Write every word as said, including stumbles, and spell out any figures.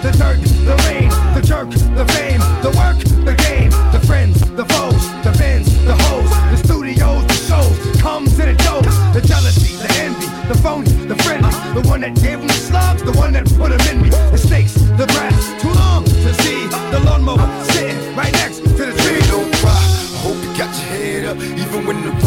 the dirt, the rain, the jerk, the fame, the work, the game, the friends, the foes, the bends, the hoes, the studios, the shows, comes and it goes. The jealousy, the envy, the phony, the friendly, the one that gave them the slugs, the one that put them in me. The snakes, the grass, too long to see. The lawnmower sitting right next to the tree. Don't cry, I hope you got your head up, even when the